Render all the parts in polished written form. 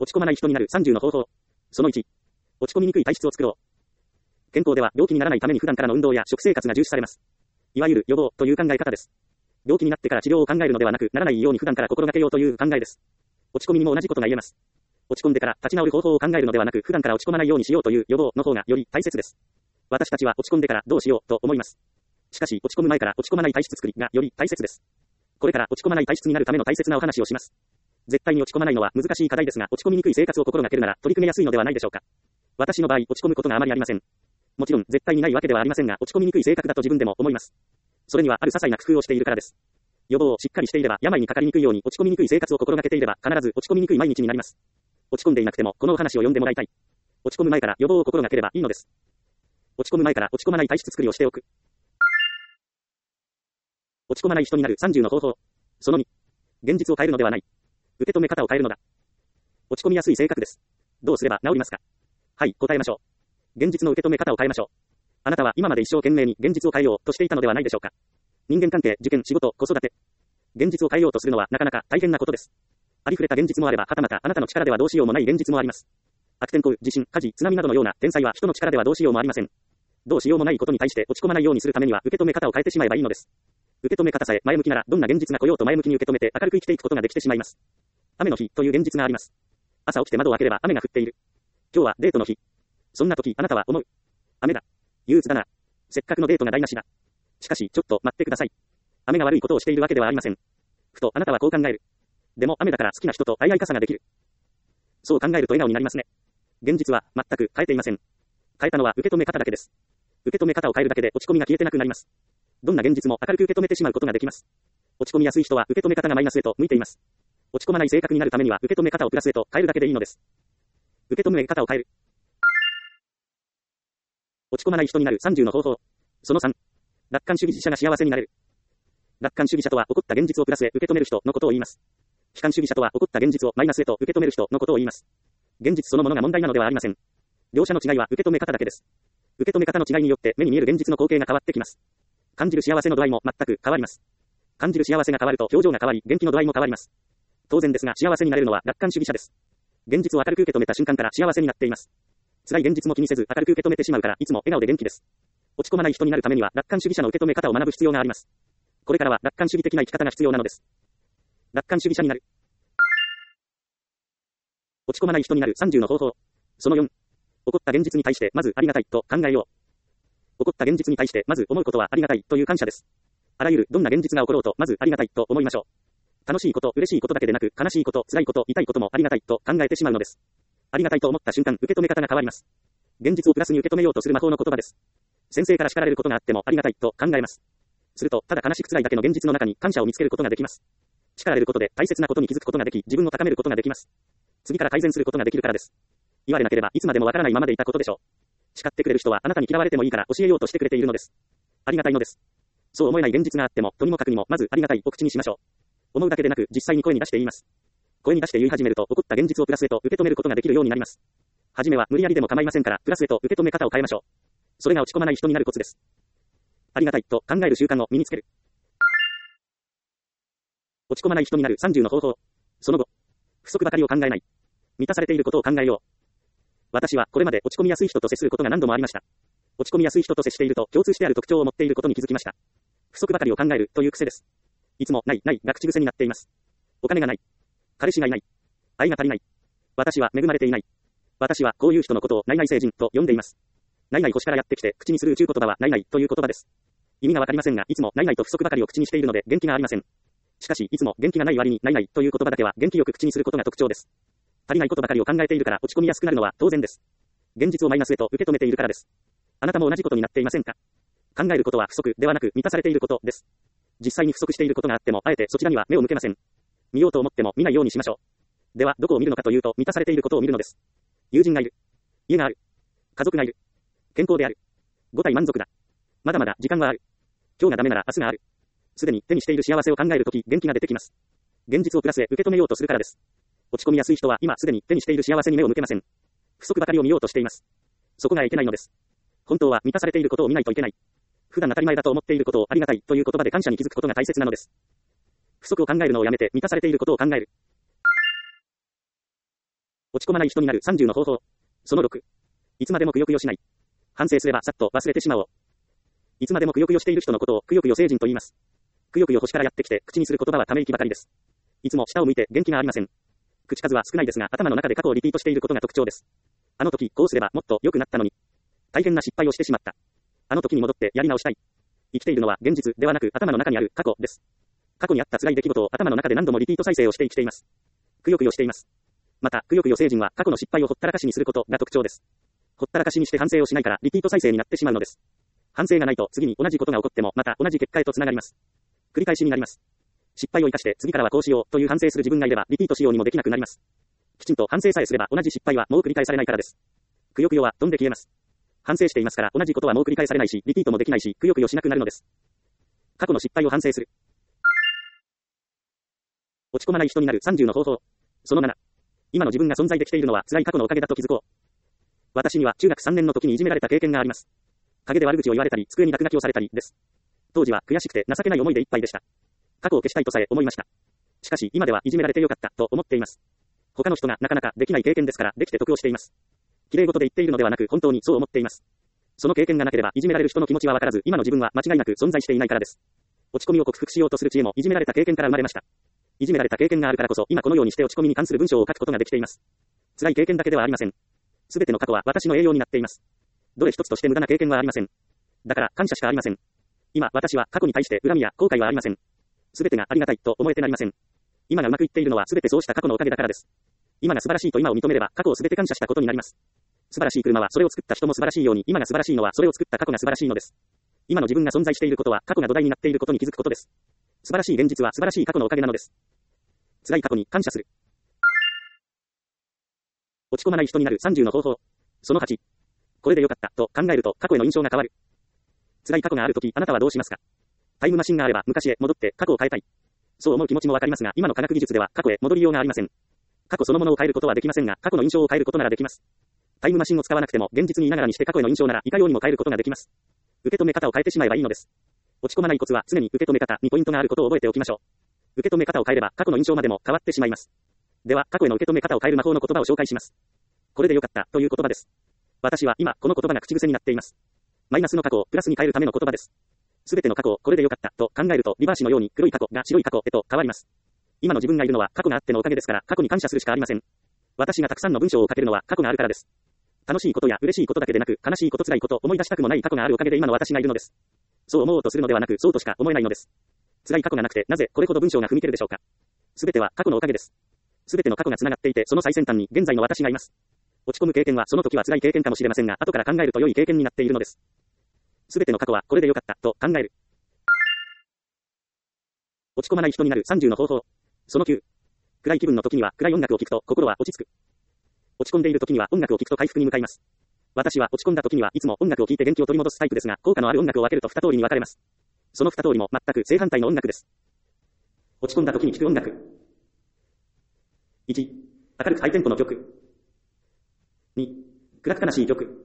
落ち込まない人になる30の方法。その1。落ち込みにくい体質を作ろう。健康では病気にならないために普段からの運動や食生活が重視されます。いわゆる予防という考え方です。病気になってから治療を考えるのではなく、ならないように普段から心がけようという考えです。落ち込みにも同じことが言えます。落ち込んでから立ち直る方法を考えるのではなく、普段から落ち込まないようにしようという予防の方がより大切です。私たちは落ち込んでからどうしようと思います。しかし落ち込む前から落ち込まない体質作りがより大切です。これから落ち込まない体質になるための大切なお話をします。絶対に落ち込まないのは難しい課題ですが、落ち込みにくい生活を心がけるなら取り組みやすいのではないでしょうか。私の場合、落ち込むことがあまりありません。もちろん絶対にないわけではありませんが、落ち込みにくい性格だと自分でも思います。それにはある些細な工夫をしているからです。予防をしっかりしていれば、病にかかりにくいように落ち込みにくい生活を心がけていれば、必ず落ち込みにくい毎日になります。落ち込んでいなくてもこのお話を読んでもらいたい。落ち込む前から予防を心がければいいのです。落ち込む前から落ち込まない体質作りをしておく。落ち込まない人になる30の方法。その2。現実を変えるのではない。受け止め方を変えるのだ。落ち込みやすい性格です。どうすれば治りますか？はい、答えましょう。現実の受け止め方を変えましょう。あなたは今まで一生懸命に現実を変えようとしていたのではないでしょうか。人間関係、受験、仕事、子育て。現実を変えようとするのはなかなか大変なことです。ありふれた現実もあれば、はたまたあなたの力ではどうしようもない現実もあります。悪天候、地震、火事、津波などのような天災は人の力ではどうしようもありません。どうしようもないことに対して落ち込まないようにするためには受け止め方を変えてしまえばいいのです。受け止め方さえ前向きなら、どんな現実が来ようと前向きに受け止めて明るく生きていくことができてしまいます。雨の日という現実があります。朝起きて窓を開ければ雨が降っている。今日はデートの日。そんな時あなたは思う。雨だ。憂鬱だな。せっかくのデートが台無しだ。しかしちょっと待ってください。雨が悪いことをしているわけではありません。ふとあなたはこう考える。でも雨だから好きな人と相合い傘ができる。そう考えると笑顔になりますね。現実は全く変えていません。変えたのは受け止め方だけです。受け止め方を変えるだけで落ち込みが消えてなくなります。どんな現実も明るく受け止めてしまうことができます。落ち込みやすい人は受け止め方がマイナスへと向いています。落ち込まない性格になるためには受け止め方をプラスへと変えるだけでいいのです。受け止め方を変える。落ち込まない人になる30の方法。その3。楽観主義者が幸せになれる。楽観主義者とは起こった現実をプラスへ受け止める人のことを言います。悲観主義者とは起こった現実をマイナスへと受け止める人のことを言います。現実そのものが問題なのではありません。両者の違いは受け止め方だけです。受け止め方の違いによって目に見える現実の光景が変わってきます。感じる幸せの度合いも全く変わります。感じる幸せが変わると表情が変わり、元気の度合いも変わります。当然ですが幸せになれるのは楽観主義者です。現実を明るく受け止めた瞬間から幸せになっています。辛い現実も気にせず明るく受け止めてしまうからいつも笑顔で元気です。落ち込まない人になるためには楽観主義者の受け止め方を学ぶ必要があります。これからは楽観主義的な生き方が必要なのです。楽観主義者になる。落ち込まない人になる30の方法。その4。起こった現実に対してまずありがたいと考えよう。起こった現実に対してまず思うことはありがたいという感謝です。あらゆるどんな現実が起ころうとまずありがたいと思いましょう。楽しいこと、嬉しいことだけでなく悲しいこと、辛いこと、痛いこともありがたいと考えてしまうのです。ありがたいと思った瞬間受け止め方が変わります。現実をプラスに受け止めようとする魔法の言葉です。先生から叱られることがあってもありがたいと考えます。するとただ悲しく辛いだけの現実の中に感謝を見つけることができます。叱られることで大切なことに気づくことができ、自分を高めることができます。次から改善することができるからです。言われなければいつまでもわからないままでいたことでしょう。叱ってくれる人はあなたに嫌われてもいいから教えようとしてくれているのです。ありがたいのです。そう思えない現実があってもとにもかくにもまずありがたいを口にしましょう。思うだけでなく実際に声に出して言います。声に出して言い始めると起こった現実をプラスへと受け止めることができるようになります。はじめは無理やりでも構いませんからプラスへと受け止め方を変えましょう。それが落ち込まない人になるコツです。ありがたいと考える習慣を身につける。落ち込まない人になる30の方法。その後、不足ばかりを考えない。満たされていることを考えよう。私はこれまで落ち込みやすい人と接することが何度もありました。落ち込みやすい人と接していると共通してある特徴を持っていることに気づきました。不足ばかりを考えるという癖です。いつもないが口癖になっています。お金がない。彼氏がいない。愛が足りない。私は恵まれていない。私はこういう人のことをない星人と呼んでいます。ない星からやってきて口にする宇宙言葉はないという言葉です。意味がわかりませんが、いつもないと不足ばかりを口にしているので元気がありません。しかし、いつも元気がない割にないという言葉だけは元気よく口にすることが特徴です。足りないことばかりを考えているから落ち込みやすくなるのは当然です。現実をマイナスへと受け止めているからです。あなたも同じことになっていませんか？考えることは不足ではなく満たされていることです。実際に不足していることがあってもあえてそちらには目を向けません。見ようと思っても見ないようにしましょう。ではどこを見るのかというと満たされていることを見るのです。友人がいる。家がある。家族がいる。健康である。5体満足だ。まだまだ時間はある。今日がダメなら明日がある。すでに手にしている幸せを考えるとき元気が出てきます。現実をプラスへ受け止めようとするからです。落ち込みやすい人は今すでに手にしている幸せに目を向けません。不足ばかりを見ようとしています。そこがいけないのです。本当は満たされていることを見ないといけない。普段当たり前だと思っていることをありがたいという言葉で感謝に気づくことが大切なのです。不足を考えるのをやめて満たされていることを考える。 落ち込まない人になる30の方法。その6。いつまでもくよくよしない。反省すればさっと忘れてしまおう。いつまでもくよくよしている人のことをくよくよ成人と言います。くよくよ星からやってきて口にする言葉はため息ばかりです。いつも下を向いて元気がありません。口数は少ないですが頭の中で過去をリピートしていることが特徴です。あの時こうすればもっと良くなったのに。大変な失敗をしてしまった。あの時に戻ってやり直したい。生きているのは現実ではなく頭の中にある過去です。過去にあった辛い出来事を頭の中で何度もリピート再生をして生きています。くよくよしています。また、くよくよ成人は過去の失敗をほったらかしにすることが特徴です。ほったらかしにして反省をしないからリピート再生になってしまうのです。反省がないと次に同じことが起こってもまた同じ結果へとつながります。繰り返しになります。失敗を生かして次からはこうしようという反省する自分がいればリピートしようにもできなくなります。きちんと反省さえすれば同じ失敗はもう繰り返されないからです。くよくよは飛んで消えます。反省していますから同じことはもう繰り返されないしリピートもできないしくよくよしなくなるのです。過去の失敗を反省する。落ち込まない人になる30の方法。その7。今の自分が存在できているのは辛い過去のおかげだと気づこう。私には中学3年の時にいじめられた経験があります。陰で悪口を言われたり、机に落書きをされたりです。当時は悔しくて情けない思いでいっぱいでした。過去を消したいとさえ思いました。しかし今ではいじめられてよかったと思っています。他の人がなかなかできない経験ですからできて得をしています。綺麗事で言っているのではなく本当にそう思っています。その経験がなければいじめられる人の気持ちはわからず今の自分は間違いなく存在していないからです。落ち込みを克服しようとする知恵もいじめられた経験から生まれました。いじめられた経験があるからこそ今このようにして落ち込みに関する文章を書くことができています。辛い経験だけではありません。すべての過去は私の栄養になっています。どれ一つとして無駄な経験はありません。だから感謝しかありません。今私は過去に対して恨みや後悔はありません。すべてがありがたいと思えてなりません。今がうまくいっているのはすべてそうした過去のおかげだからです。今が素晴らしいと今を認めれば過去をすべて感謝したことになります。素晴らしい車はそれを作った人も素晴らしいように今が素晴らしいのはそれを作った過去が素晴らしいのです。今の自分が存在していることは過去が土台になっていることに気づくことです。素晴らしい現実は素晴らしい過去のおかげなのです。辛い過去に感謝する。落ち込まない人になる30の方法。その8。これでよかったと考えると過去への印象が変わる。辛い過去があるときあなたはどうしますか？タイムマシンがあれば昔へ戻って過去を変えたい。そう思う気持ちもわかりますが今の科学技術では過去へ戻りようがありません。過去そのものを変えることはできませんが過去の印象を変えることならできます。タイムマシンを使わなくても現実にいながらにして過去への印象ならいかようにも変えることができます。受け止め方を変えてしまえばいいのです。落ち込まないコツは常に受け止め方にポイントがあることを覚えておきましょう。受け止め方を変えれば過去の印象までも変わってしまいます。では過去への受け止め方を変える魔法の言葉を紹介します。これでよかったという言葉です。私は今この言葉が口癖になっています。マイナスの過去をプラスに変えるための言葉です。すべての過去をこれでよかったと考えるとリバーシのように黒い過去が白い過去へと変わります。今の自分がいるのは過去があってのおかげですから過去に感謝するしかありません。私がたくさんの文章を書けるのは過去があるからです。楽しいことや嬉しいことだけでなく悲しいこと辛いこと思い出したくもない過去があるおかげで今の私がいるのです。そう思おうとするのではなくそうとしか思えないのです。辛い過去がなくてなぜこれほど文章が踏み切るでしょうか。すべては過去のおかげです。すべての過去がつながっていてその最先端に現在の私がいます。落ち込む経験はその時は辛い経験かもしれませんが後から考えると良い経験になっているのです。すべての過去はこれでよかったと考える。落ち込まない人になる30の方法。その9。暗い気分の時には暗い音楽を聴くと心は落ち着く。落ち込んでいる時には音楽を聴くと回復に向かいます。私は落ち込んだ時にはいつも音楽を聴いて元気を取り戻すタイプですが、効果のある音楽を分けると2通りに分かれます。その2通りも全く正反対の音楽です。落ち込んだ時に聴く音楽。1、明るくハイテンポの曲。2、暗く悲しい曲。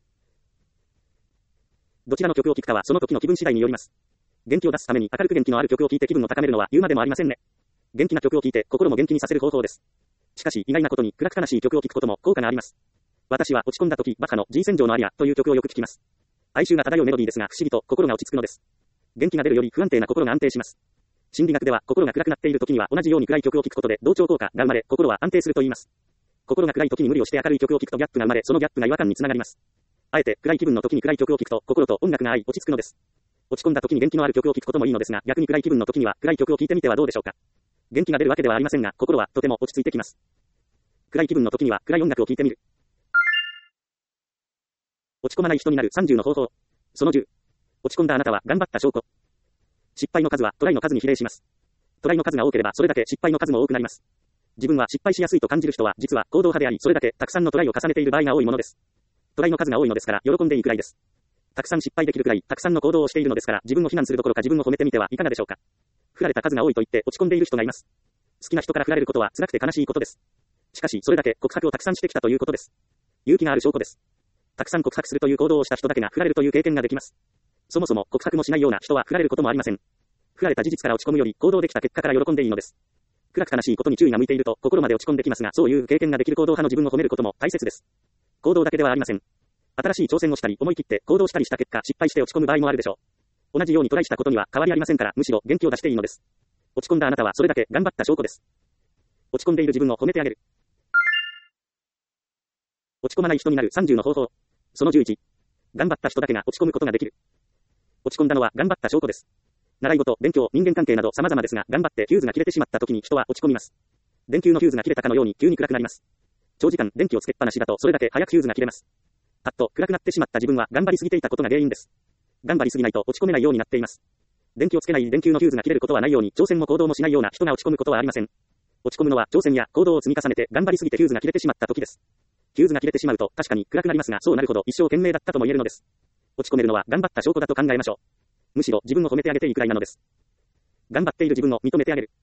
どちらの曲を聴くかはその時の気分次第によります。元気を出すために明るく元気のある曲を聴いて気分を高めるのは言うまでもありませんね。元気な曲を聴いて心も元気にさせる方法です。しかし意外なことに暗く悲しい曲を聴くことも効果があります。私は落ち込んだ時バカの G 戦場のアリアという曲をよく聴きます。哀愁が漂うメロディーですが不思議と心が落ち着くのです。元気が出るより不安定な心が安定します。心理学では心が暗くなっている時には同じように暗い曲を聴くことで同調効果が生まれ心は安定すると言います。心が暗い時に無理をして明るい曲を聴くとギャップが生まれそのギャップが違和感につながります。あえて暗い気分の時に暗い曲を聴くと心と音楽が合い落ち着くのです。落ち込んだ時に元気のある曲を聴くこともいいのですが逆に暗い気分の時には暗い曲を聴いてみてはどうでしょうか。元気が出るわけではありませんが心はとても落ち着いてきます。暗い気分の時には暗い音楽を聴いてみる。落ち込まない人になる30の方法。その10。落ち込んだあなたは頑張った証拠。失敗の数はトライの数に比例します。トライの数が多ければそれだけ失敗の数も多くなります。自分は失敗しやすいと感じる人は実は行動派でありそれだけたくさんのトライを重ねている場合が多いものです。トライの数が多いのですから喜んでいいくらいです。たくさん失敗できるくらいたくさんの行動をしているのですから自分を非難するどころか自分を褒めてみてはいかがでしょうか。振られた数が多いと言って落ち込んでいる人がいます。好きな人から振られることは辛くて悲しいことです。しかしそれだけ告白をたくさんしてきたということです。勇気がある証拠です。たくさん告白するという行動をした人だけが振られるという経験ができます。そもそも告白もしないような人は振られることもありません。振られた事実から落ち込むより行動できた結果から喜んでいいのです。 暗く悲しいことに注意が向いていると心まで落ち込んできますが、そういう経験ができる行動派の自分を褒めることも大切です。行動だけではありません。新しい挑戦をしたり、思い切って行動したりした結果、失敗して落ち込む場合もあるでしょう。同じようにトライしたことには変わりありませんから、むしろ元気を出していいのです。落ち込んだあなたはそれだけ頑張った証拠です。落ち込んでいる自分を褒めてあげる。落ち込まない人になる30の方法。その11。頑張った人だけが落ち込むことができる。落ち込んだのは頑張った証拠です。習い事、勉強、人間関係など様々ですが、頑張ってフューズが切れてしまった時に人は落ち込みます。電球のフューズが切れたかのように急に暗くなります。長時間電気をつけっぱなしだとそれだけ早くフューズが切れます。パッと暗くなってしまった自分は頑張りすぎていたことが原因です。頑張りすぎないと落ち込めないようになっています。電気をつけない電球のフューズが切れることはないように挑戦も行動もしないような人が落ち込むことはありません。落ち込むのは挑戦や行動を積み重ねて頑張りすぎてフューズが切れてしまった時です。フューズが切れてしまうと確かに暗くなりますが、そうなるほど一生懸命だったとも言えるのです。落ち込めるのは頑張った証拠だと考えましょう。むしろ自分を褒めてあげていいくらいなのです。頑張っている自分を認めてあげる。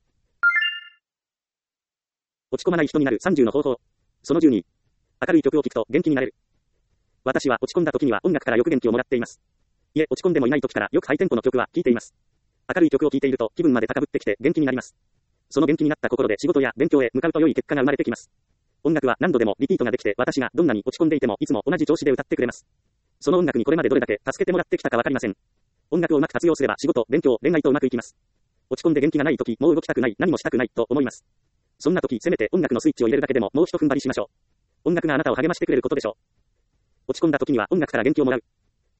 落ち込まない人になる30の方法。その12。明るい曲を聴くと元気になれる。私は落ち込んだ時には音楽からよく元気をもらっています。いえ、落ち込んでもいない時からよくハイテンポの曲は聴いています。明るい曲を聴いていると気分まで高ぶってきて元気になります。その元気になった心で仕事や勉強へ向かうと良い結果が生まれてきます。音楽は何度でもリピートができて、私がどんなに落ち込んでいてもいつも同じ調子で歌ってくれます。その音楽にこれまでどれだけ助けてもらってきたかわかりません。音楽をうまく活用すれば仕事、勉強、恋愛とうまくいきます。落ち込んで元気がない時、もう動きたくない、何もしたくないと思います。そんな時、せめて音楽のスイッチを入れるだけでももう一踏ん張りしましょう。音楽があなたを励ましてくれることでしょう。落ち込んだ時には音楽から元気をもらう。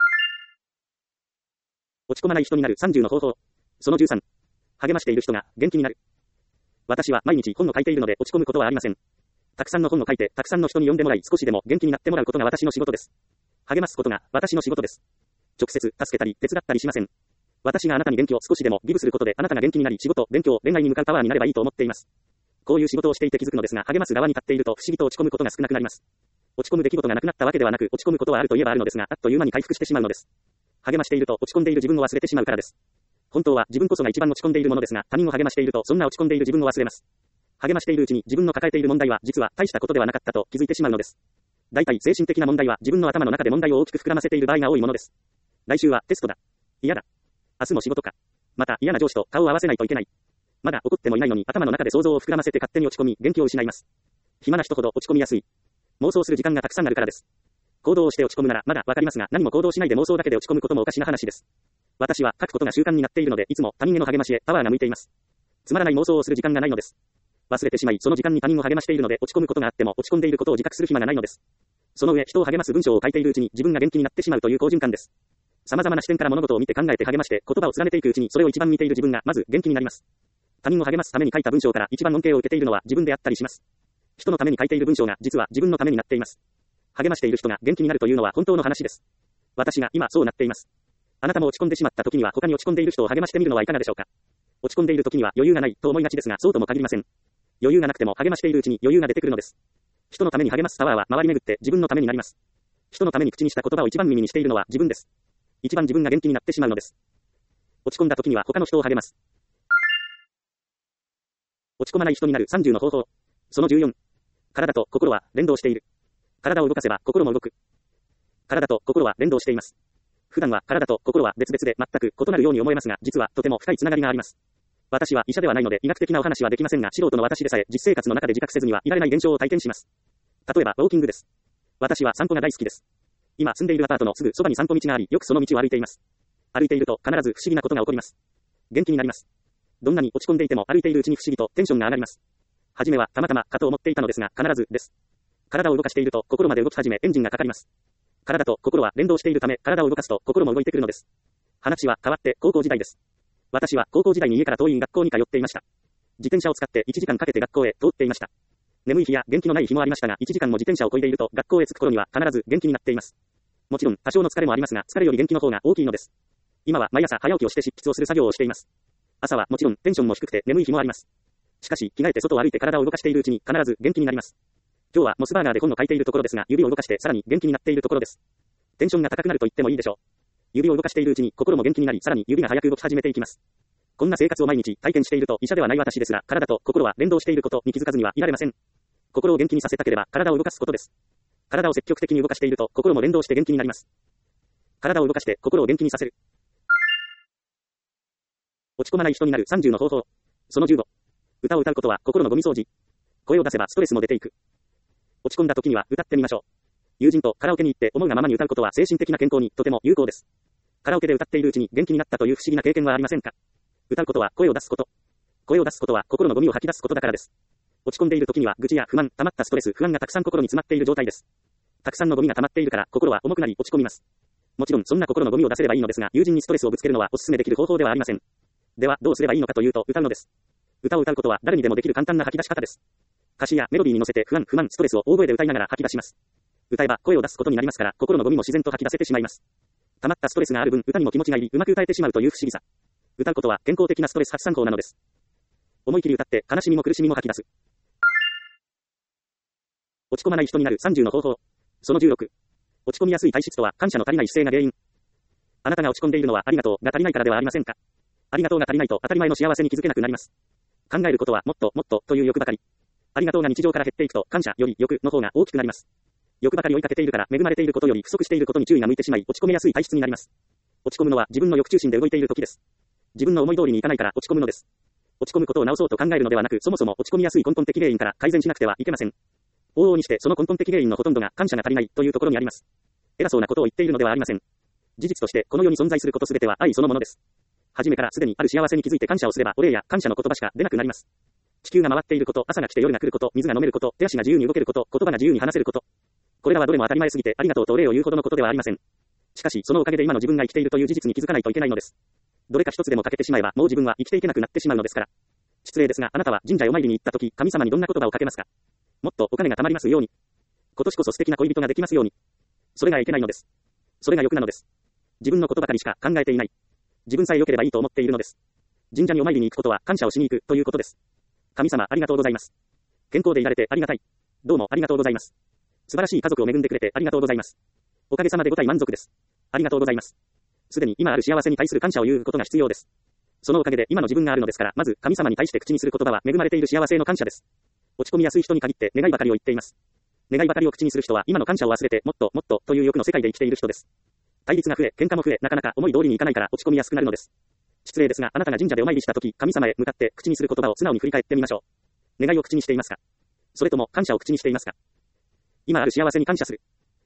落ち込まない人になる30の方法。その13。励ましている人が元気になる。私は毎日本を書いているので落ち込むことはありません。たくさんの本を書いて、たくさんの人に読んでもらい、少しでも元気になってもらうことが私の仕事です。励ますことが私の仕事です。直接助けたり手伝ったりしません。私があなたに元気を少しでもギブすることで、あなたが元気になり、仕事、勉強、恋愛に向かうパワーになればいいと思っています。こういう仕事をしていて気づくのですが、励ます側に立っていると不思議と落ち込むことが少なくなります。落ち込む出来事がなくなったわけではなく、落ち込むことはあるといえばあるのですが、あっという間に回復してしまうのです。励ましていると落ち込んでいる自分を忘れてしまうからです。本当は自分こそが一番落ち込んでいるものですが、他人を励ましているとそんな落ち込んでいる自分を忘れます。励ましているうちに自分の抱えている問題は実は大したことではなかったと気づいてしまうのです。大体精神的な問題は自分の頭の中で問題を大きく膨らませている場合が多いものです。来週はテストだ。嫌だ。明日も仕事か。また嫌な上司と顔を合わせないといけない。まだ怒ってもいないのに頭の中で想像を膨らませて勝手に落ち込み元気を失います。暇な人ほど落ち込みやすい。妄想する時間がたくさんあるからです。行動をして落ち込むならまだわかりますが、何も行動しないで妄想だけで落ち込むこともおかしな話です。私は書くことが習慣になっているので、いつも他人への励ましへパワーが向いています。つまらない妄想をする時間がないのです。忘れてしまい、その時間に他人を励ましているので、落ち込むことがあっても落ち込んでいることを自覚する暇がないのです。その上、人を励ます文章を書いているうちに自分が元気になってしまうという好循環です。様々な視点から物事を見て考えて励まして言葉を連ねていくうちに、それを一番見ている自分がまず元気になります。他人を励ますために書いた文章から一番恩恵を受けているのは自分であったりします。人のために書いている文章が実は自分のためになっています。励ましている人が元気になるというのは本当の話です。私が今そうなっています。あなたも落ち込んでしまった時には他に落ち込んでいる人を励ましてみるのはいかがでしょうか。落ち込んでいる時には余裕がないと思いがちですが、そうとも限りません。余裕がなくても励ましているうちに余裕が出てくるのです。人のために励ますパワーは回り巡って自分のためになります。人のために口にした言葉を一番耳にしているのは自分です。一番自分が元気になってしまうのです。落ち込んだ時には他の人を励ます。落ち込まない人になる30の方法。その14。体と心は連動している。体を動かせば心も動く。体と心は連動しています。普段は体と心は別々で全く異なるように思えますが、実はとても深いつながりがあります。私は医者ではないので医学的なお話はできませんが、素人の私でさえ実生活の中で自覚せずにはいられない現象を体験します。例えばウォーキングです。私は散歩が大好きです。今住んでいるアパートのすぐそばに散歩道があり、よくその道を歩いています。歩いていると必ず不思議なことが起こります。元気になります。どんなに落ち込んでいても歩いているうちに不思議とテンションが上がります。はじめはたまたまかと思っていたのですが、必ずです。体を動かしていると心まで動き始めエンジンがかかります。体と心は連動しているため、体を動かすと心も動いてくるのです。話は変わって高校時代です。私は高校時代に家から遠い学校に通っていました。自転車を使って1時間かけて学校へ通っていました。眠い日や元気のない日もありましたが、1時間も自転車を漕いでいると学校へ着く頃には必ず元気になっています。もちろん多少の疲れもありますが、疲れより元気の方が大きいのです。今は毎朝早起きをして執筆をする作業をしています。朝はもちろんテンションも低くて眠い日もあります。しかし着替えて外を歩いて体を動かしているうちに必ず元気になります。今日はモスバーガーで本を書いているところですが、指を動かしてさらに元気になっているところです。テンションが高くなると言ってもいいでしょう。指を動かしているうちに心も元気になり、さらに指が早く動き始めていきます。こんな生活を毎日体験していると、医者ではない私ですら、体と心は連動していることに気づかずにはいられません。心を元気にさせたければ体を動かすことです。体を積極的に動かしていると心も連動して元気になります。体を動かして心を元気にさせる。落ち込まない人になる30の方法。その15。 歌を歌うことは心のゴミ掃除。声を出せばストレスも出ていく。落ち込んだ時には歌ってみましょう。友人とカラオケに行って思うがままに歌うことは精神的な健康にとても有効です。カラオケで歌っているうちに元気になったという不思議な経験はありませんか？歌うことは声を出すこと。声を出すことは心のゴミを吐き出すことだからです。落ち込んでいる時には愚痴や不満、溜まったストレス、不安がたくさん心に詰まっている状態です。たくさんのゴミが溜まっているから心は重くなり落ち込みます。もちろんそんな心のゴミを出せればいいのですが、友人にストレスをぶつけるのはお勧めできる方法ではありません。ではどうすればいいのかというと、歌うのです。歌を歌うことは誰にでもできる簡単な吐き出し方です。歌詞やメロディーに乗せて不安、不満、ストレスを大声で歌いながら吐き出します。歌えば声を出すことになりますから、心のゴミも自然と吐き出せてしまいます。溜まったストレスがある分、歌にも気持ちが入り、うまく歌えてしまうという不思議さ。歌うことは健康的なストレス発散法なのです。思い切り歌って悲しみも苦しみも吐き出す。落ち込まない人になる30の方法。その16。落ち込みやすい体質とは感謝の足りない姿勢が原因。あなたが落ち込んでいるのはありがとうが足りないからではありませんか？ありがとうが足りないと当たり前の幸せに気づけなくなります。考えることはもっともっとという欲ばかり。ありがとうが日常から減っていくと感謝より欲の方が大きくなります。欲ばかり追いかけているから恵まれていることより不足していることに注意が向いてしまい落ち込みやすい体質になります。落ち込むのは自分の欲中心で動いている時です。自分の思い通りにいかないから落ち込むのです。落ち込むことを直そうと考えるのではなく、そもそも落ち込みやすい根本的原因から改善しなくてはいけません。往々にしてその根本的原因のほとんどが感謝が足りないというところにあります。偉そうなことを言っているのではありません。事実としてこの世に存在することすべては愛そのものです。初めからすでにある幸せに気づいて感謝をすればお礼や感謝の言葉しか出なくなります。地球が回っていること、朝が来て夜が来ること、水が飲めること、手足が自由に動けること、言葉が自由に話せること。これらはどれも当たり前すぎてありがとうとお礼を言うほどのことではありません。しかしそのおかげで今の自分が生きているという事実に気づかないといけないのです。どれか一つでも欠けてしまえばもう自分は生きていけなくなってしまうのですから。失礼ですがあなたは神社へお参りに行った時、神様にどんな言葉をかけますか？もっとお金が貯まりますように。今年こそ素敵な恋人ができますように。それがいけないのです。それが欲なのです。自分のことばかりしか考えていない。自分さえ良ければいいと思っているのです。神社にお参りに行くことは感謝をしに行くということです。神様ありがとうございます。健康でいられてありがたい。どうもありがとうございます。素晴らしい家族を恵んでくれてありがとうございます。おかげさまで5体満足です。ありがとうございます。すでに今ある幸せに対する感謝を言うことが必要です。そのおかげで今の自分があるのですから、まず神様に対して口にする言葉は恵まれている幸せへの感謝です。落ち込みやすい人に限って願いばかりを言っています。願いばかりを口にする人は今の感謝を忘れてもっともっとという欲の世界で生きている人です。対立が増え、喧嘩も増え、なかなか思い通りにいかないから落ち込みやすくなるのです。失礼ですが、あなたが神社でお参りしたとき、神様へ向かって口にする言葉を素直に振り返ってみましょう。願いを口にしていますか？それとも感謝を口にしていますか？今ある幸せに感謝する。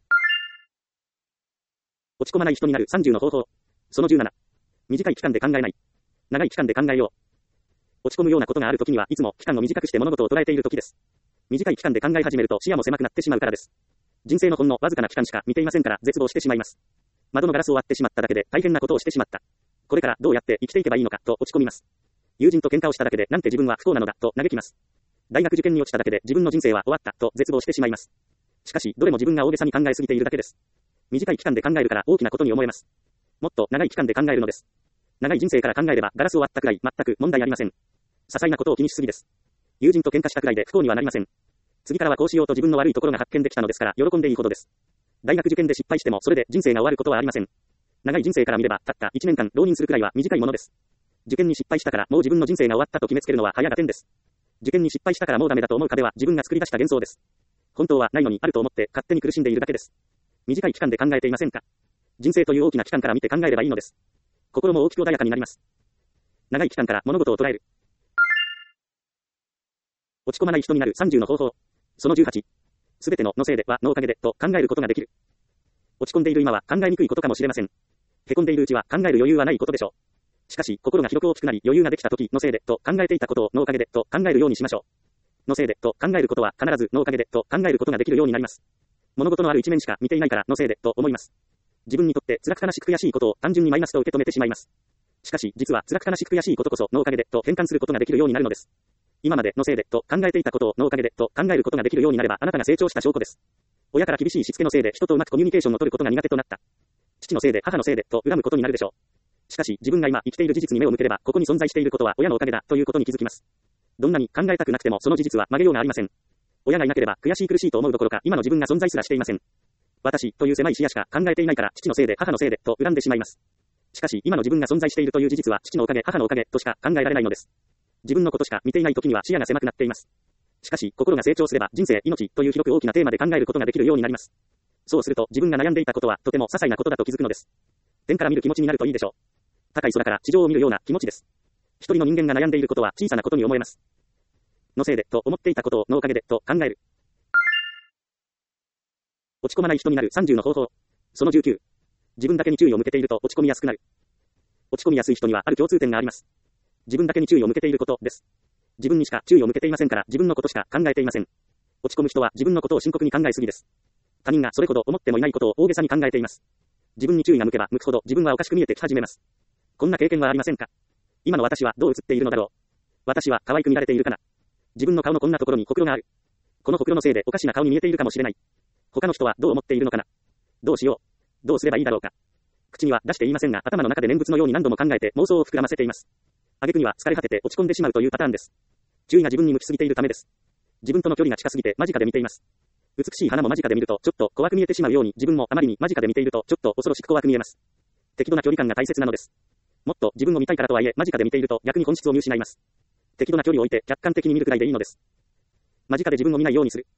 落ち込まない人になる30の方法。その17。短い期間で考えない。長い期間で考えよう。落ち込むようなことがあるときにはいつも期間を短くして物事を捉えているときです。短い期間で考え始めると視野も狭くなってしまうからです。人生のほんのわずかな期間しか見ていませんから絶望してしまいます。窓のガラスを割ってしまっただけで大変なことをしてしまった。これからどうやって生きていけばいいのかと落ち込みます。友人と喧嘩をしただけでなんて自分は不幸なのだと嘆きます。大学受験に落ちただけで自分の人生は終わったと絶望してしまいます。しかしどれも自分が大げさに考えすぎているだけです。短い期間で考えるから大きなことに思えます。もっと長い期間で考えるのです。長い人生から考えればガラスを割ったくらい全く問題ありません。些細なことを気にしすぎです。友人と喧嘩したくらいで不幸にはなりません。次からはこうしようと自分の悪いところが発見できたのですから喜んでいいほどです。大学受験で失敗してもそれで人生が終わることはありません。長い人生から見ればたった1年間浪人するくらいは短いものです。受験に失敗したからもう自分の人生が終わったと決めつけるのは早がてんです。受験に失敗したからもうダメだと思う壁は自分が作り出した幻想です。本当はないのにあると思って勝手に苦しんでいるだけです。短い期間で考えていませんか？人生という大きな期間から見て考えればいいのです。心も大きく穏やかになります。長い期間から物事を捉える。落ち込まない人になる30の方法。その18。すべてのせいではのおかげでと考えることができる。落ち込んでいる今は考えにくいことかもしれません。へこんでいるうちは考える余裕はないことでしょう。しかし心が広く大きくなり余裕ができた時のせいでと考えていたことをのおかげでと考えるようにしましょう。のせいでと考えることは必ずのおかげでと考えることができるようになります。物事のある一面しか見ていないからのせいでと思います。自分にとって辛く悲しく悔しいことを単純にマイナスと受け止めてしまいます。しかし実は辛く悲しく悔しいことこそのおかげでと変換することができるようになるのです。今までのせいでと考えていたことをのおかげでと考えることができるようになればあなたが成長した証拠です。親から厳しいしつけのせいで人とうまくコミュニケーションを取ることが苦手となった。父のせいで母のせいでと恨むことになるでしょう。しかし自分が今生きている事実に目を向ければここに存在していることは親のおかげだということに気づきます。どんなに考えたくなくてもその事実は曲げようがありません。親がいなければ悔しい苦しいと思うどころか今の自分が存在すらしていません。私という狭い視野しか考えていないから父のせいで母のせいでと恨んでしまいます。しかし今の自分が存在しているという事実は父のおかげ母のおかげとしか考えられないのです。自分のことしか見ていない時には視野が狭くなっています。しかし心が成長すれば人生、命という広く大きなテーマで考えることができるようになります。そうすると自分が悩んでいたことはとても些細なことだと気づくのです。天から見る気持ちになるといいでしょう。高い空から地上を見るような気持ちです。一人の人間が悩んでいることは小さなことに思えます。 のせいで、と思っていたことをのおかげで、と考える。落ち込まない人になる30の方法。その19。自分だけに注意を向けていると落ち込みやすくなる。落ち込みやすい人にはある共通点があります。自分だけに注意を向けていることです。自分にしか注意を向けていませんから自分のことしか考えていません。落ち込む人は自分のことを深刻に考えすぎです。他人がそれほど思ってもいないことを大げさに考えています。自分に注意が向けば向くほど自分はおかしく見えてき始めます。こんな経験はありませんか？今の私はどう映っているのだろう。私は可愛く見られているかな。自分の顔のこんなところにほくろがある。このほくろのせいでおかしな顔に見えているかもしれない。他の人はどう思っているのかな。どうしよう。どうすればいいだろうか。口には出していませんが頭の中で念仏のように何度も考えて妄想を膨らませています。挙句には疲れ果てて落ち込んでしまうというパターンです。注意が自分に向きすぎているためです。自分との距離が近すぎて間近で見ています。美しい花も間近で見るとちょっと怖く見えてしまうように自分もあまりに間近で見ているとちょっと恐ろしく怖く見えます。適度な距離感が大切なのです。もっと自分を見たいからとはいえ間近で見ていると逆に本質を見失います。適度な距離を置いて客観的に見るくらいでいいのです。間近で自分を見ないようにする。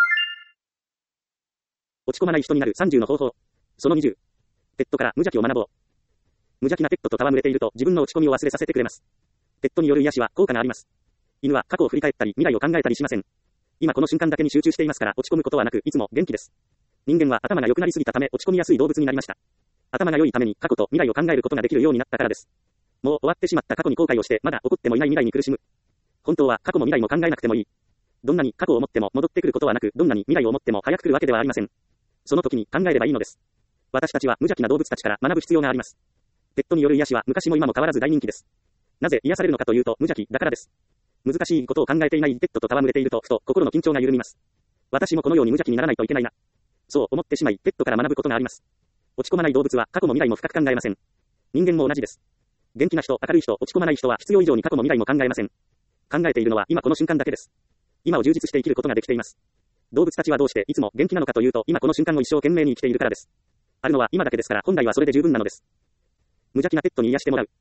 落ち込まない人になる30の方法。その20。ペットから無邪気を学ぼう。無邪気なペットと戯れていると自分の落ち込みを忘れさせてくれます。ペットによる癒しは効果があります。犬は過去を振り返ったり未来を考えたりしません。今この瞬間だけに集中していますから落ち込むことはなくいつも元気です。人間は頭が良くなりすぎたため落ち込みやすい動物になりました。頭が良いために過去と未来を考えることができるようになったからです。もう終わってしまった過去に後悔をしてまだ起こってもいない未来に苦しむ。本当は過去も未来も考えなくてもいい。どんなに過去を思っても戻ってくることはなく、どんなに未来を思っても早く来るわけではありません。その時に考えればいいのです。私たちは無邪気な動物たちから学ぶ必要があります。ペットによる癒しは昔も今も変わらず大人気です。なぜ癒されるのかというと無邪気だからです。難しいことを考えていないペットと戯れているとふと心の緊張が緩みます。私もこのように無邪気にならないといけないな。そう思ってしまいペットから学ぶことがあります。落ち込まない動物は過去も未来も深く考えません。人間も同じです。元気な人、明るい人、落ち込まない人は必要以上に過去も未来も考えません。考えているのは今この瞬間だけです。今を充実して生きることができています。動物たちはどうしていつも元気なのかというと今この瞬間を一生懸命に生きているからです。あるのは今だけですから本来はそれで十分なのです。無邪気なペットに癒してもらう。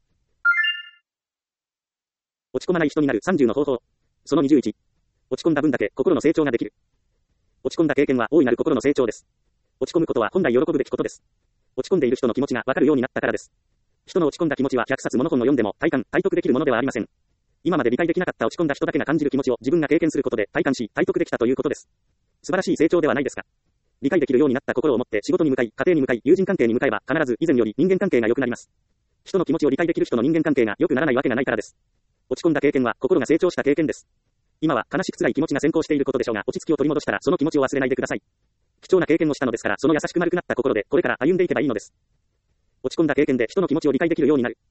落ち込まない人になる30の方法。その21。落ち込んだ分だけ心の成長ができる。落ち込んだ経験は大いなる心の成長です。落ち込むことは本来喜ぶべきことです。落ち込んでいる人の気持ちがわかるようになったからです。人の落ち込んだ気持ちは100冊物本を読んでも体得できるものではありません。今まで理解できなかった落ち込んだ人だけが感じる気持ちを自分が経験することで体感し体得できたということです。素晴らしい成長ではないですか。理解できるようになった心を持って仕事に向かい、家庭に向かい、友人関係に向かえば必ず以前より人間関係が良くなります。人の気持ちを理解できる人の人間関係が良くならないわけがないからです。落ち込んだ経験は心が成長した経験です。今は悲しく辛い気持ちが先行していることでしょうが、落ち着きを取り戻したらその気持ちを忘れないでください。貴重な経験をしたのですから、その優しく丸くなった心でこれから歩んでいけばいいのです。落ち込んだ経験で人の気持ちを理解できるようになる。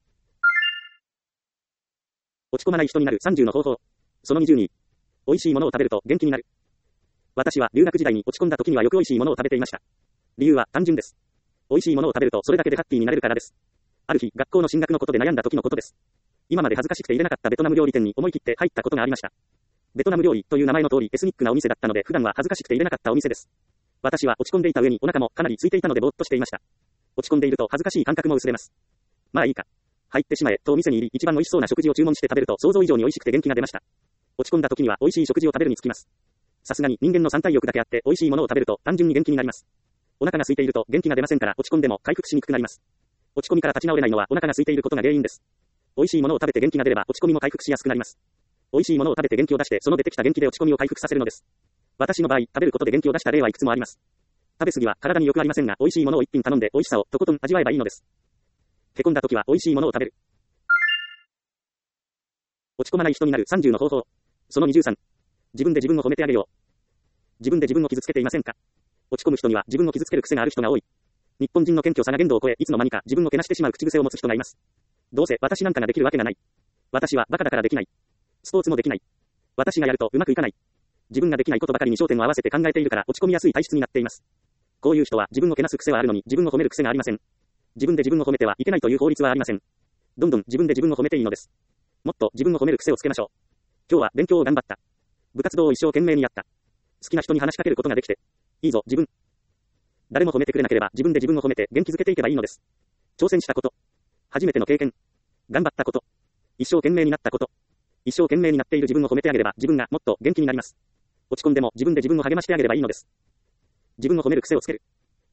落ち込まない人になる30の方法。その20に。美味しいものを食べると元気になる。私は留学時代に落ち込んだ時にはよく美味しいものを食べていました。理由は単純です。美味しいものを食べるとそれだけでハッピーになれるからです。ある日、学校の進学のことで悩んだ時のことです。今まで恥ずかしくて入れなかったベトナム料理店に思い切って入ったことがありました。ベトナム料理という名前の通りエスニックなお店だったので普段は恥ずかしくて入れなかったお店です。私は落ち込んでいた上にお腹もかなり空いていたのでぼーっとしていました。落ち込んでいると恥ずかしい感覚も薄れます。まあいいか。入ってしまえとお店に入り一番美味しそうな食事を注文して食べると想像以上に美味しくて元気が出ました。落ち込んだ時には美味しい食事を食べるにつきます。さすがに人間の三体欲だけあって美味しいものを食べると単純に元気になります。お腹が空いていると元気が出ませんから落ち込んでも回復しにくくなります。落ち込みから立ち直れないのはお腹が空いていることが原因です。美味しいものを食べて元気が出れば落ち込みも回復しやすくなります。美味しいものを食べて元気を出してその出てきた元気で落ち込みを回復させるのです。私の場合、食べることで元気を出した例はいくつもあります。食べ過ぎは体に良くありませんが、美味しいものを一品頼んで美味しさをとことん味わえばいいのです。へこんだ時は美味しいものを食べる。落ち込まない人になる30の方法。その23。自分で自分を褒めてあげよう。自分で自分を傷つけていませんか？落ち込む人には自分を傷つける癖がある人が多い。日本人の謙虚さが限度を超え、いつの間にか自分をけなしてしまう口癖を持つ人がいます。どうせ私なんかができるわけがない。私はバカだからできない。スポーツもできない。私がやるとうまくいかない。自分ができないことばかりに焦点を合わせて考えているから落ち込みやすい体質になっています。こういう人は自分をけなす癖はあるのに自分を褒める癖がありません。自分で自分を褒めてはいけないという法律はありません。どんどん自分で自分を褒めていいのです。もっと自分を褒める癖をつけましょう。今日は勉強を頑張った。部活動を一生懸命にやった。好きな人に話しかけることができて。いいぞ、自分。誰も褒めてくれなければ自分で自分を褒めて元気づけていけばいいのです。挑戦したこと。初めての経験。頑張ったこと。一生懸命になったこと。一生懸命になっている自分を褒めてあげれば自分がもっと元気になります。落ち込んでも自分で自分を励ましてあげればいいのです。自分を褒める癖をつける。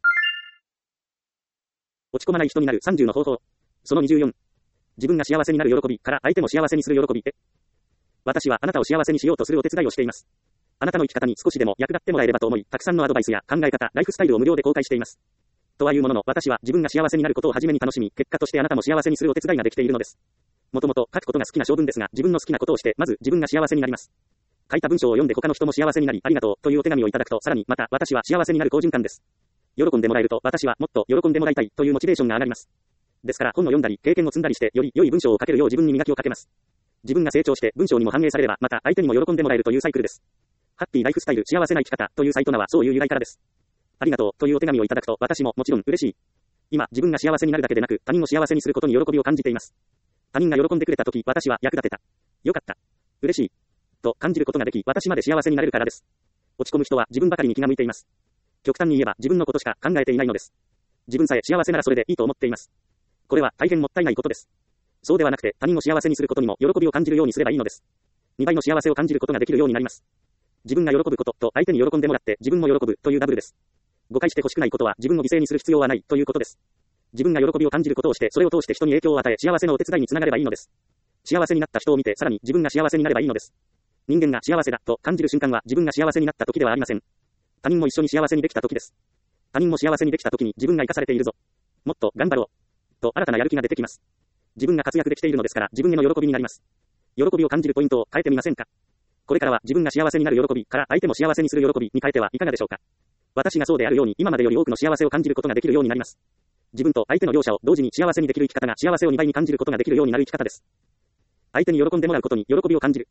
落ち込まない人になる30の方法。その24。自分が幸せになる喜びから相手も幸せにする喜びへ。 私はあなたを幸せにしようとするお手伝いをしています。あなたの生き方に少しでも役立ってもらえればと思い、たくさんのアドバイスや考え方、ライフスタイルを無料で公開しています。とはいうものの、私は自分が幸せになることを初めに楽しみ、結果としてあなたも幸せにするお手伝いができているのです。もともと書くことが好きな性分ですが、自分の好きなことをして、まず自分が幸せになります。書いた文章を読んで他の人も幸せになり、ありがとうというお手紙をいただくと、さらにまた私は幸せになる好循環です。喜んでもらえると、私はもっと喜んでもらいたいというモチベーションが上がります。ですから本を読んだり、経験を積んだりして、より良い文章を書けるよう自分に磨きをかけます。自分が成長して文章にも反映されれば、また相手にも喜んでもらえるというサイクルです。ハッピーライフスタイル幸せな生き方というサイト名はそういう由来からです。ありがとうというお手紙をいただくと、私ももちろん嬉しい。今、自分が幸せになるだけでなく、他人を幸せにすることに喜びを感じています。他人が喜んでくれたとき、私は役立てた。よかった。嬉しい。と感じることができ、私まで幸せになれるからです。落ち込む人は自分ばかりに気が向いています。極端に言えば自分のことしか考えていないのです。自分さえ幸せならそれでいいと思っています。これは大変もったいないことです。そうではなくて、他人を幸せにすることにも喜びを感じるようにすればいいのです。2倍の幸せを感じることができるようになります。自分が喜ぶことと相手に喜んでもらって自分も喜ぶというダブルです。誤解してほしくないことは自分を犠牲にする必要はないということです。自分が喜びを感じることをして、それを通して人に影響を与え、幸せのお手伝いにつながればいいのです。幸せになった人を見て、さらに自分が幸せになればいいのです。人間が幸せだと感じる瞬間は自分が幸せになった時ではありません。他人も一緒に幸せにできた時です。他人も幸せにできた時に自分が生かされているぞ。もっと頑張ろう。と新たなやる気が出てきます。自分が活躍できているのですから自分への喜びになります。喜びを感じるポイントを変えてみませんか？これからは自分が幸せになる喜びから相手も幸せにする喜びに変えてはいかがでしょうか？私がそうであるように今までより多くの幸せを感じることができるようになります。自分と相手の両者を同時に幸せにできる生き方が幸せを2倍に感じることができるようになる生き方です。相手に喜んでもらうことに喜びを感じる。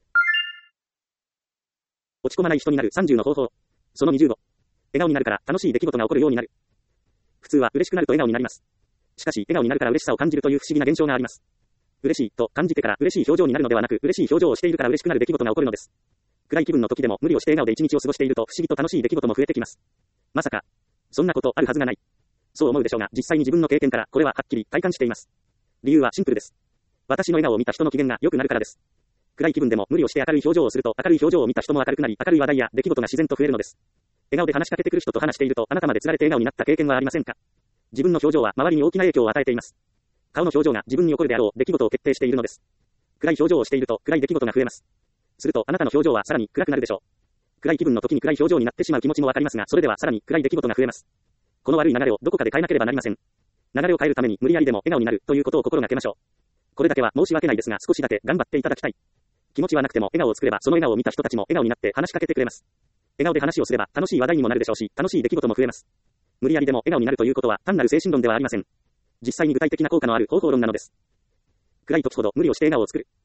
落ち込まない人になる30の方法。その25。笑顔になるから楽しい出来事が起こるようになる。普通は嬉しくなると笑顔になります。しかし笑顔になるから嬉しさを感じるという不思議な現象があります。嬉しいと感じてから嬉しい表情になるのではなく、嬉しい表情をしているから嬉しくなる出来事が起こるのです。暗い気分の時でも無理をして笑顔で一日を過ごしていると不思議と楽しい出来事も増えてきます。まさか、そんなことあるはずがない。そう思うでしょうが、実際に自分の経験からこれははっきり体感しています。理由はシンプルです。私の笑顔を見た人の機嫌が良くなるからです。暗い気分でも無理をして明るい表情をすると、明るい表情を見た人も明るくなり、明るい話題や出来事が自然と増えるのです。笑顔で話しかけてくる人と話していると、あなたまで釣られて笑顔になった経験はありませんか？自分の表情は周りに大きな影響を与えています。顔の表情が自分に起こるであろう出来事を決定しているのです。暗い表情をしていると暗い出来事が増えます。するとあなたの表情はさらに暗くなるでしょう。暗い気分の時に暗い表情になってしまう気持ちもわかりますが、それではさらに暗い出来事が増えます。この悪い流れをどこかで変えなければなりません。流れを変えるために無理やりでも笑顔になるということを心がけましょう。これだけは申し訳ないですが、少しだけ頑張っていただきたい。気持ちはなくても笑顔を作れば、その笑顔を見た人たちも笑顔になって話しかけてくれます。笑顔で話をすれば楽しい話題にもなるでしょうし、楽しい出来事も増えます。無理やりでも笑顔になるということは単なる精神論ではありません。実際に具体的な効果のある方法論なのです。暗い時ほど無理をして笑顔を作る。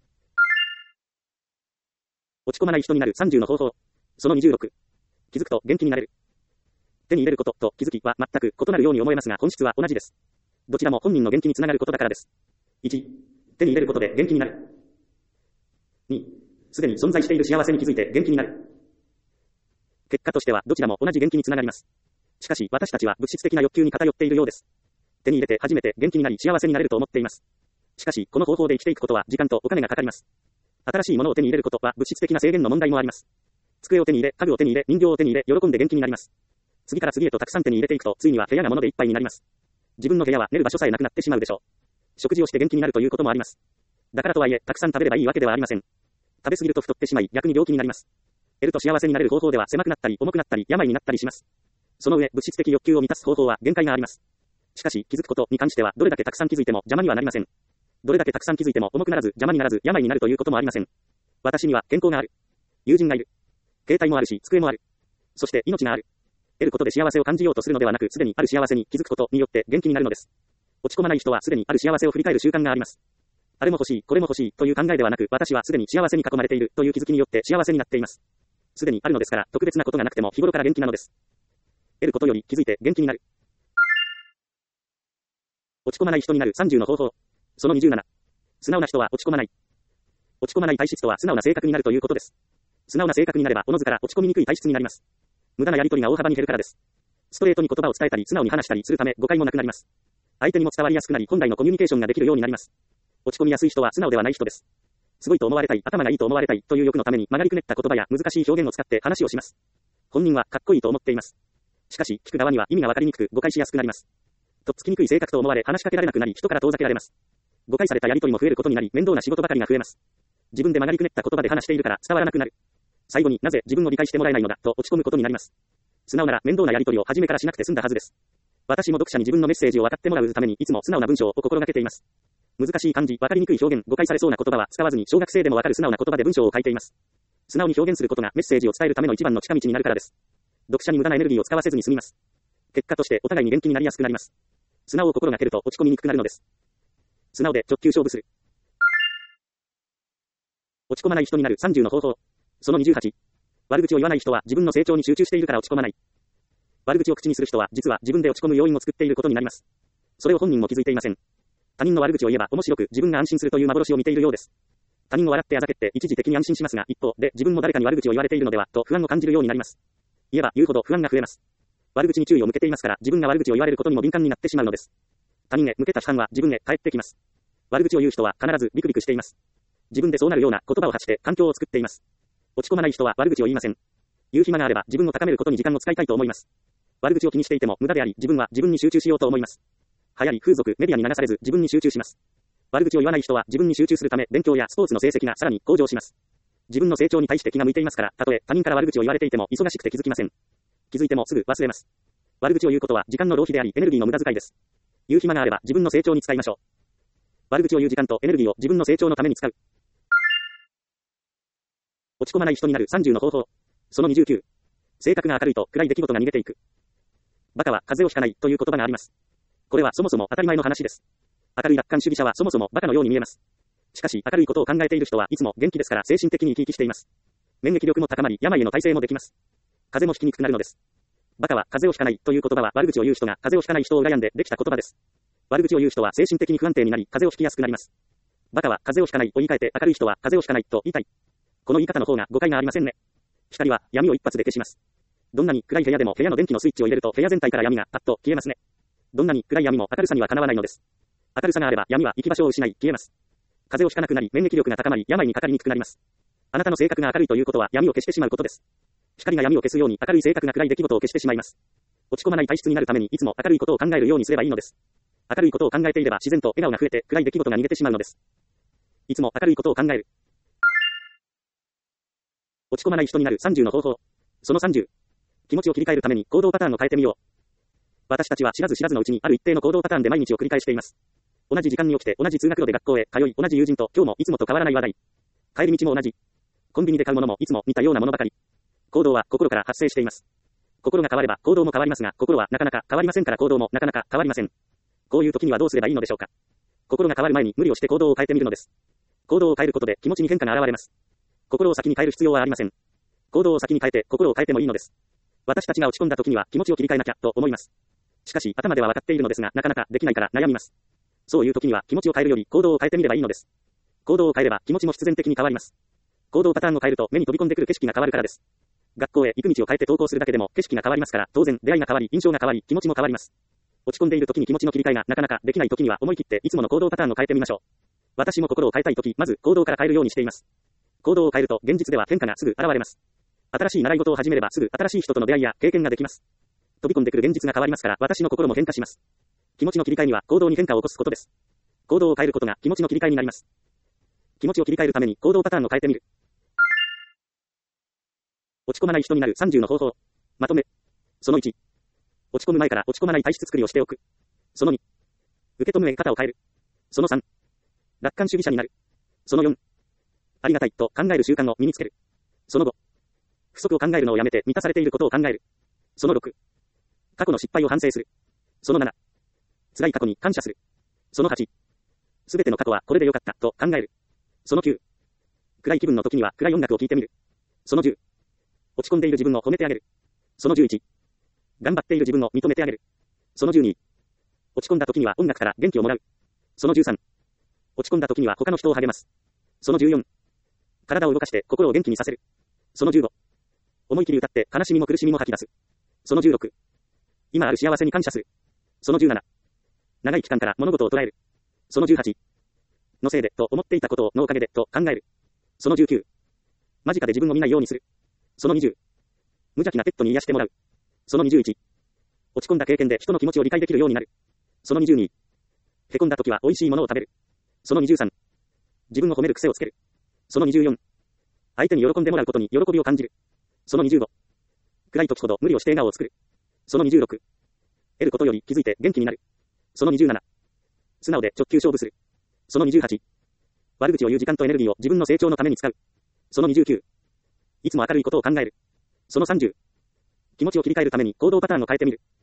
落ち込まない人になる30の方法。その26。気づくと元気になれる。手に入れることと気づきは全く異なるように思えますが、本質は同じです。どちらも本人の元気につながることだからです。1、手に入れることで元気になる。2、すでに存在している幸せに気づいて元気になる。結果としてはどちらも同じ元気につながります。しかし私たちは物質的な欲求に偏っているようです。手に入れて初めて元気になり幸せになれると思っています。しかしこの方法で生きていくことは時間とお金がかかります。新しいものを手に入れることは物質的な制限の問題もあります。机を手に入れ、家具を手に入れ、人形を手に入れ、喜んで元気になります。次から次へとたくさん手に入れていくと、ついには部屋が物でいっぱいになります。自分の部屋は寝る場所さえなくなってしまうでしょう。食事をして元気になるということもあります。だからとはいえ、たくさん食べればいいわけではありません。食べ過ぎると太ってしまい、逆に病気になります。得ると幸せになれる方法では狭くなったり、重くなったり、病になったりします。その上、物質的欲求を満たす方法は限界があります。しかし、気づくことに関しては、どれだけたくさん気づいても邪魔にはなりません。どれだけたくさん気づいても重くならず、邪魔にならず、病になるということもありません。私には健康がある。友人がいる。携帯もあるし、机もある。そして命がある。得ることで幸せを感じようとするのではなく、すでにある幸せに気づくことによって元気になるのです。落ち込まない人はすでにある幸せを振り返る習慣があります。あれも欲しい、これも欲しいという考えではなく、私はすでに幸せに囲まれているという気づきによって幸せになっています。すでにあるのですから、特別なことがなくても日頃から元気なのです。得ることより気づいて元気になる。落ち込まない人になる30の方法。その27。素直な人は落ち込まない。落ち込まない体質とは素直な性格になるということです。素直な性格になれば、おのずから落ち込みにくい体質になります。無駄なやり取りが大幅に減るからです。ストレートに言葉を伝えたり、素直に話したりするため、誤解もなくなります。相手にも伝わりやすくなり、本来のコミュニケーションができるようになります。落ち込みやすい人は素直ではない人です。すごいと思われたい、頭がいいと思われたいという欲のために曲がりくねった言葉や難しい表現を使って話をします。本人はかっこいいと思っています。しかし、聞く側には意味がわかりにくく誤解しやすくなります。とっつきにくい性格と思われ話しかけられなくなり、人から遠ざけられます。誤解されたやり取りも増えることになり、面倒な仕事ばかりが増えます。 自分で曲がりくねった言葉で話しているから伝わらなくなる。最後になぜ自分を理解してもらえないのだと落ち込むことになります。素直なら面倒なやり取りを初めからしなくて済んだはずです。私も読者に自分のメッセージを分かってもらうためにいつも素直な文章を心がけています。難しい漢字、分かりにくい表現、誤解されそうな言葉は使わずに小学生でもわかる素直な言葉で文章を書いています。素直に表現することがメッセージを伝えるための一番の近道になるからです。読者に無駄なエネルギーを使わせずに済みます。結果としてお互いに元気になりやすくなります。素直を心がけると落ち込みにくくなるのです。素直で直球勝負する。落ち込まない人になる30の方法。その28。悪口を言わない人は自分の成長に集中しているから落ち込まない。悪口を口にする人は実は自分で落ち込む要因を作っていることになります。それを本人も気づいていません。他人の悪口を言えば面白く自分が安心するという幻を見ているようです。他人を笑ってあざけって一時的に安心しますが、一方で自分も誰かに悪口を言われているのではと不安を感じるようになります。言えば言うほど不安が増えます。悪口に注意を向けていますから自分が悪口を言われることにも敏感になってしまうのです。他人へ向けた批判は自分へ返ってきます。悪口を言う人は必ずビクビクしています。自分でそうなるような言葉を発して環境を作っています。落ち込まない人は悪口を言いません。言う暇があれば自分を高めることに時間を使いたいと思います。悪口を気にしていても無駄であり、自分は自分に集中しようと思います。流行り、風俗、メディアに流されず自分に集中します。悪口を言わない人は自分に集中するため勉強やスポーツの成績がさらに向上します。自分の成長に対して気が向いていますから、たとえ他人から悪口を言われていても忙しくて気づきません。気づいてもすぐ忘れます。悪口を言うことは時間の浪費であり、エネルギーの無駄遣いです。言う暇があれば自分の成長に使いましょう。悪口を言う時間とエネルギーを自分の成長のために使う。落ち込まない人になる30の方法。その29。性格が明るいと暗い出来事が逃げていく。バカは風邪をひかないという言葉があります。これはそもそも当たり前の話です。明るい楽観主義者はそもそもバカのように見えます。しかし明るいことを考えている人はいつも元気ですから精神的に生き生きしています。免疫力も高まり病への耐性もできます。風邪もひきにくくなるのです。バカは風邪をひかないという言葉は悪口を言う人が風邪をひかない人を羨んでできた言葉です。悪口を言う人は精神的に不安定になり風邪をひきやすくなります。バカは風邪をひかないと言い換えて明るい人は風邪をひかないと言いたい。この言い方の方が誤解がありませんね。光は闇を一発で消します。どんなに暗い部屋でも部屋の電気のスイッチを入れると部屋全体から闇がパッと消えますね。どんなに暗い闇も明るさにはかなわないのです。明るさがあれば闇は行き場所を失い消えます。風邪をひかなくなり免疫力が高まり病にかかりにくくなります。あなたの性格が明るいということは闇を消してしまうことです。光が闇を消すように明るい性格が暗い出来事を消してしまいます。落ち込まない体質になるためにいつも明るいことを考えるようにすればいいのです。明るいことを考えていれば自然と笑顔が増えて暗い出来事が逃げてしまうのです。いつも明るいことを考える。落ち込まない人になる30の方法。その30。気持ちを切り替えるために行動パターンを変えてみよう。私たちは知らず知らずのうちにある一定の行動パターンで毎日を繰り返しています。同じ時間に起きて同じ通学路で学校へ通い同じ友人と今日もいつもと変わらない話題。帰り道も同じ。コンビニで買うものもいつも似たようなものばかり。行動は心から発生しています。心が変われば行動も変わりますが、心はなかなか変わりませんから行動もなかなか変わりません。こういう時にはどうすればいいのでしょうか。心が変わる前に無理をして行動を変えてみるのです。行動を変えることで気持ちに変化が現れます。心を先に変える必要はありません。行動を先に変えて心を変えてもいいのです。私たちが落ち込んだ時には気持ちを切り替えなきゃと思います。しかし頭では分かっているのですがなかなかできないから悩みます。そういう時には気持ちを変えるより行動を変えてみればいいのです。行動を変えれば気持ちも必然的に変わります。行動パターンを変えると目に飛び込んでくる景色が変わるからです。学校へ行く道を変えて登校するだけでも景色が変わりますから当然出会いが変わり印象が変わり気持ちも変わります。落ち込んでいる時に気持ちの切り替えがなかなかできない時には思い切っていつもの行動パターンを変えてみましょう。私も心を変えたい時まず行動から変えるようにしています。行動を変えると現実では変化がすぐ現れます。新しい習い事を始めればすぐ新しい人との出会いや経験ができます。飛び込んでくる現実が変わりますから私の心も変化します。気持ちの切り替えには行動に変化を起こすことです。行動を変えることが気持ちの切り替えになります。気持ちを切り替えるために行動パターンを変えてみる。落ち込まない人になる30の方法。まとめ。その1。落ち込む前から落ち込まない体質作りをしておく。その2。受け止め方を変える。その3。楽観主義者になる。その4。ありがたいと考える習慣を身につける。その5。不足を考えるのをやめて満たされていることを考える。その6。過去の失敗を反省する。その7。辛い過去に感謝する。その8。すべての過去はこれでよかったと考える。その9。暗い気分の時には暗い音楽を聴いてみる。その10。落ち込んでいる自分を褒めてあげる。その11。頑張っている自分を認めてあげる。その12。落ち込んだ時には音楽から元気をもらう。その13。落ち込んだ時には他の人を励ます。その14。体を動かして心を元気にさせる。その15。思い切り歌って悲しみも苦しみも吐き出す。その16。今ある幸せに感謝する。その17。長い期間から物事を捉える。その18。のせいでと思っていたことをのおかげでと考える。その19。間近で自分を見ないようにする。その20。無邪気なペットに癒してもらう。その21。落ち込んだ経験で人の気持ちを理解できるようになる。その22。へこんだ時は美味しいものを食べる。その23。自分を褒める癖をつける。 その24。相手に喜んでもらうことに喜びを感じる。その25。暗い時ほど無理をして笑顔を作る。その26。得ることより気づいて元気になる。その27。素直で直球勝負する。その28。悪口を言う時間とエネルギーを自分の成長のために使う。その29。いつも明るいことを考える。その30。気持ちを切り替えるために行動パターンを変えてみる。